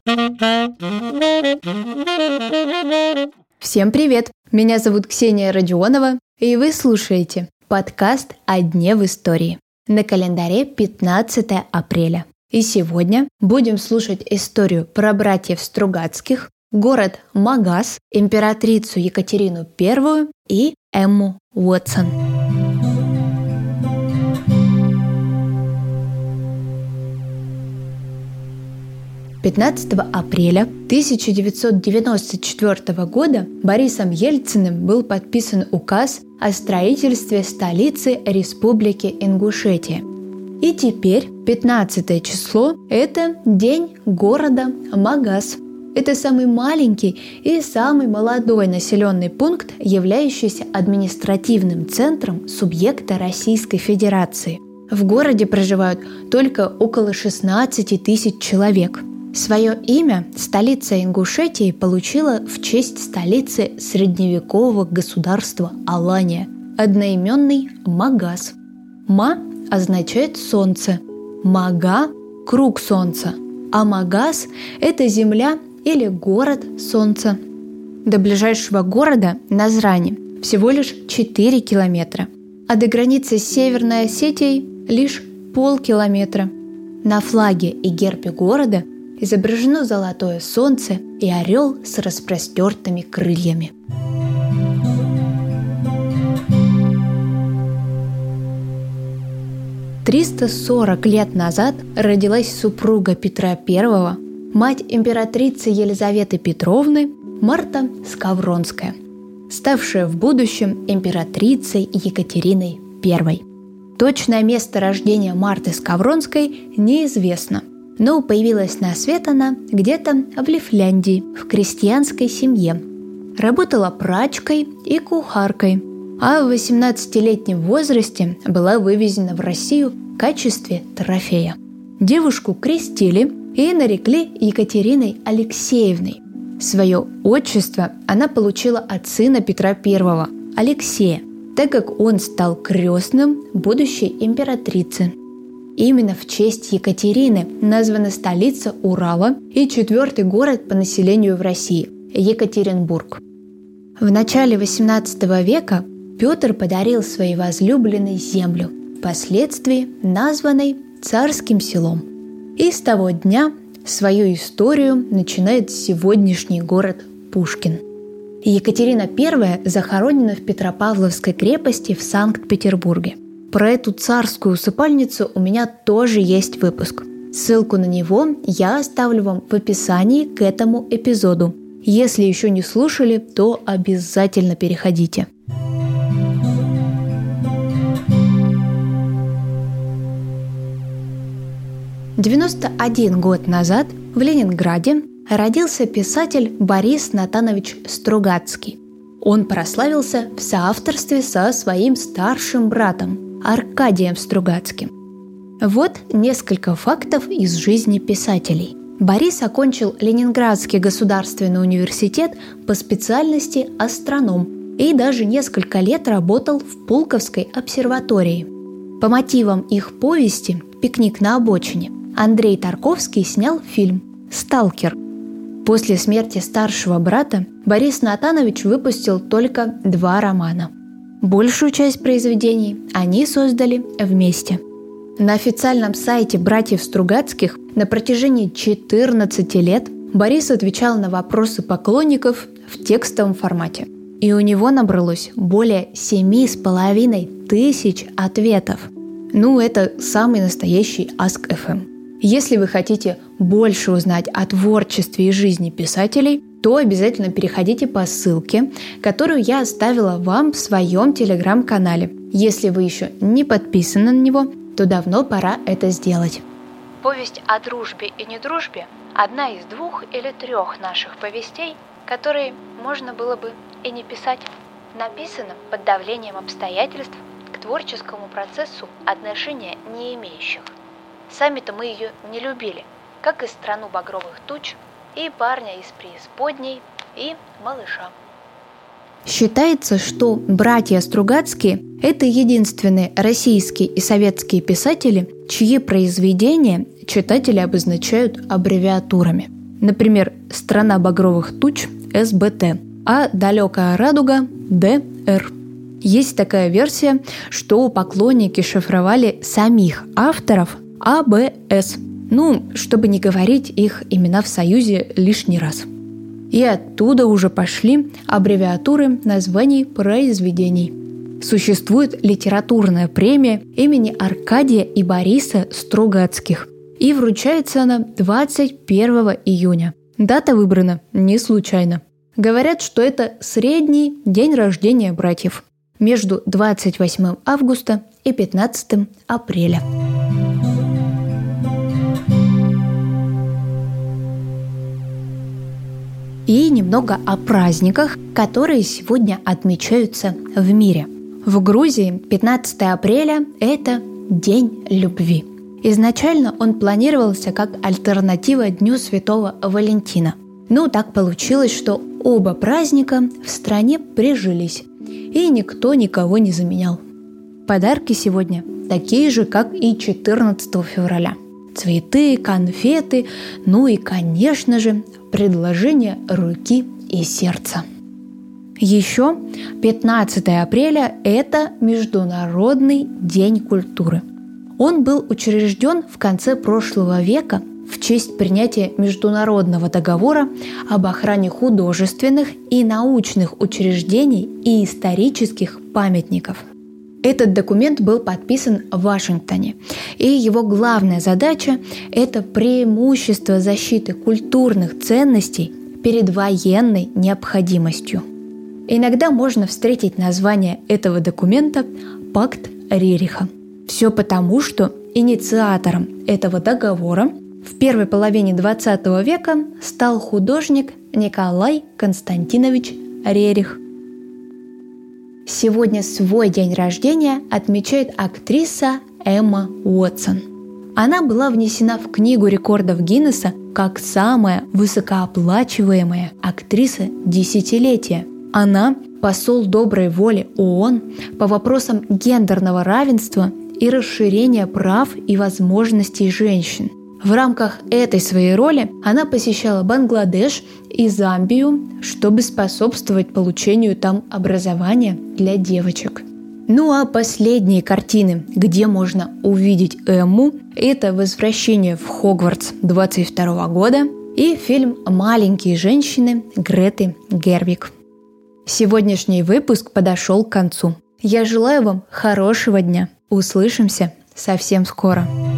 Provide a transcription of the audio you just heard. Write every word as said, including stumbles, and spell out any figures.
Всем привет! Меня зовут Ксения Родионова, и вы слушаете подкаст «О дне в истории». На календаре пятнадцатое апреля. И сегодня будем слушать историю про братьев Стругацких, город Магас, императрицу Екатерину Первую и Эмму Уотсон. пятнадцатого апреля тысяча девятьсот девяносто четвёртого года Борисом Ельциным был подписан указ о строительстве столицы Республики Ингушетия. И теперь пятнадцатое число – это день города Магас. Это самый маленький и самый молодой населенный пункт, являющийся административным центром субъекта Российской Федерации. В городе проживают только около шестнадцать тысяч человек. Свое имя столица Ингушетии получила в честь столицы средневекового государства Алания, одноименный Магас. Ма означает солнце, Мага – круг солнца, а Магас – это земля или город солнца. До ближайшего города Назрани всего лишь четыре километра, а до границы с Северной Осетией лишь полкилометра. На флаге и гербе города изображено золотое солнце и орел с распростертыми крыльями. триста сорок лет назад родилась супруга Петра Первого, мать императрицы Елизаветы Петровны, Марта Скавронская, ставшая в будущем императрицей Екатериной Первой. Точное место рождения Марты Скавронской неизвестно, но появилась на свет она где-то в Лифляндии, в крестьянской семье. Работала прачкой и кухаркой, а в восемнадцатилетнем возрасте была вывезена в Россию в качестве трофея. Девушку крестили и нарекли Екатериной Алексеевной. Свое отчество она получила от сына Петра Первого, Алексея, так как он стал крестным будущей императрицы. Именно в честь Екатерины названа столица Урала и четвертый город по населению в России – Екатеринбург. В начале восемнадцатого века Петр подарил своей возлюбленной землю, впоследствии названной Царским селом. И с того дня свою историю начинает сегодняшний город Пушкин. Екатерина Первая захоронена в Петропавловской крепости в Санкт-Петербурге. Про эту царскую усыпальницу у меня тоже есть выпуск. Ссылку на него я оставлю вам в описании к этому эпизоду. Если еще не слушали, то обязательно переходите. девяносто один год назад в Ленинграде родился писатель Борис Натанович Стругацкий. Он прославился в соавторстве со своим старшим братом Аркадием Стругацким. Вот несколько фактов из жизни писателей. Борис окончил Ленинградский государственный университет по специальности астроном и даже несколько лет работал в Пулковской обсерватории. По мотивам их повести «Пикник на обочине» Андрей Тарковский снял фильм «Сталкер». После смерти старшего брата Борис Натанович выпустил только два романа. Большую часть произведений они создали вместе. На официальном сайте братьев Стругацких на протяжении четырнадцати лет Борис отвечал на вопросы поклонников в текстовом формате. И у него набралось более семи с половиной тысяч ответов. Ну, это самый настоящий Ask эф эм. Если вы хотите больше узнать о творчестве и жизни писателей, то обязательно переходите по ссылке, которую я оставила вам в своем телеграм-канале. Если вы еще не подписаны на него, то давно пора это сделать. Повесть о дружбе и недружбе – одна из двух или трех наших повестей, которые можно было бы и не писать. Написана под давлением обстоятельств к творческому процессу отношения не имеющих. Сами-то мы ее не любили, как и «Страну багровых туч», и «Парня из преисподней», и «Малыша». Считается, что братья Стругацкие – это единственные российские и советские писатели, чьи произведения читатели обозначают аббревиатурами. например, «Страна багровых туч» эс бэ тэ, а «Далекая радуга» дэ эр. Есть такая версия, что поклонники шифровали самих авторов а бэ эс, ну, чтобы не говорить их имена в Союзе лишний раз. И оттуда уже пошли аббревиатуры названий произведений. Существует литературная премия имени Аркадия и Бориса Стругацких, и вручается она двадцать первого июня. Дата выбрана не случайно. Говорят, что это средний день рождения братьев между двадцать восьмого августа и пятнадцатого апреля. И немного о праздниках, которые сегодня отмечаются в мире. В Грузии пятнадцатого апреля – это День любви. Изначально он планировался как альтернатива Дню Святого Валентина. Но так получилось, что оба праздника в стране прижились, и никто никого не заменял. Подарки сегодня такие же, как и четырнадцатого февраля. Цветы, конфеты, ну и, конечно же, предложение руки и сердца. Еще пятнадцатого апреля – это Международный день культуры. Он был учрежден в конце прошлого века в честь принятия Международного договора об охране художественных и научных учреждений и исторических памятников. Этот документ был подписан в Вашингтоне, и его главная задача – это преимущество защиты культурных ценностей перед военной необходимостью. Иногда можно встретить название этого документа «Пакт Рериха». Все потому, что инициатором этого договора в первой половине двадцатого века стал художник Николай Константинович Рерих. Сегодня свой день рождения отмечает актриса Эмма Уотсон. Она была внесена в Книгу рекордов Гиннесса как самая высокооплачиваемая актриса десятилетия. Она – посол доброй воли ООН по вопросам гендерного равенства и расширения прав и возможностей женщин. В рамках этой своей роли она посещала Бангладеш и Замбию, чтобы способствовать получению там образования для девочек. Ну а последние картины, где можно увидеть Эмму, это «Возвращение в Хогвартс» двадцать второго года и фильм «Маленькие женщины» Греты Гервиг. Сегодняшний выпуск подошел к концу. Я желаю вам хорошего дня. Услышимся совсем скоро.